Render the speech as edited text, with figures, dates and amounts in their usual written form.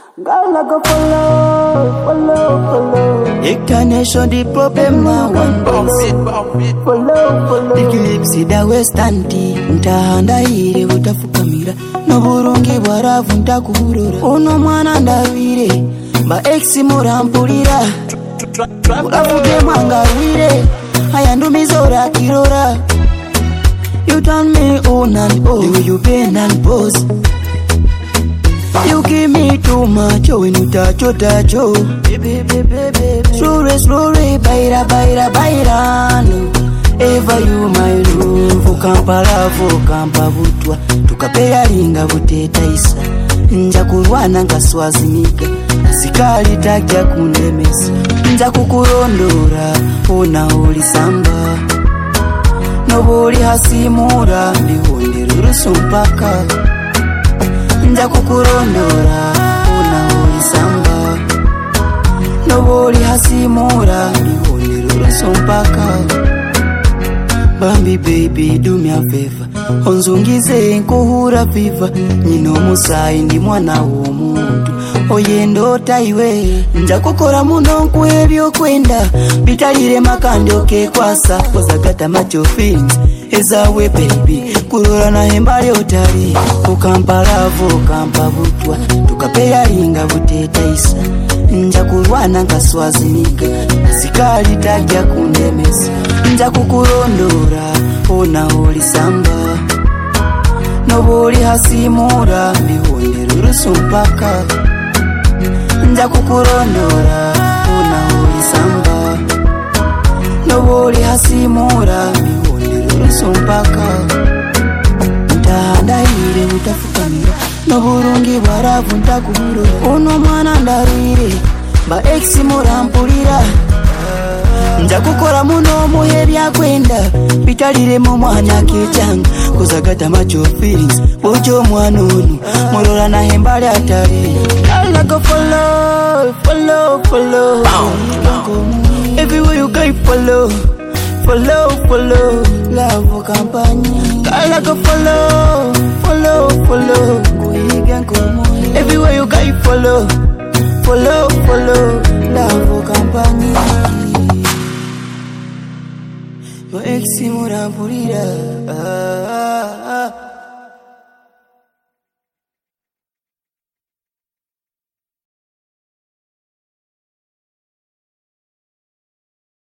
Gala go follow. Explanation the problem now one Follow. Eclipse da West Anti Ntahanda ire utafukamira Noburungi bwaravu ntakuhurura Uno mwana ndawire Ba exi murampulira Uravuge manga wire Hayandumizora kirora You turn me on and off The way you bend and pose You give me too much, when you touch. Slowly, baira, no. Ever you my love, Fukampa butwa. Tukapea linga buteta isa. Nja kurwana nkaswazimika. Sikali takia kundemesa. Nja kukurondora, ona uli samba. Nobuli hasimura, nihonde rurusu mpaka. Nja kukurondora, una ulisamba. Noboli hasimura, nihonde rurusu mpaka. Bambi baby, do me a favor. Onzungize nkuhura fever. Nino musai ndi mwana w'omuntu. Oyendo taiwe. Nja kukora muno nkuebyo kwenda. Bitalire makandi okekwasa. Kozagata macho feelings. Ezawe baby. Kurora na hembali otari. Ukampa butwa. Tukapea linga buteta isa. Nja kurwana nkaswazimika. Sikali takia kundemesa. Nja kukurondora, ona uli samba. Nobuli hasimura, nihonde rurusu mpaka. Nja kukurondora, ona uli samba. Nobuli hasimura, nihonde rurusu mpaka. Ntahanda ire utafukamira. Noburungi bwaravu ntakuhurura. Uno mwana ndarwire, ba exi murampulira. Nja kukora muno muhe byakwenda. Bitalire mu mwana kechanga. Kozagata macho feelings. Bojo mwana onu. Morora na hembali atari. Gala go follow. Everywhere you go follow. Love company. Gala go follow. Everywhere you go follow. Love company. Mo exi murampulira.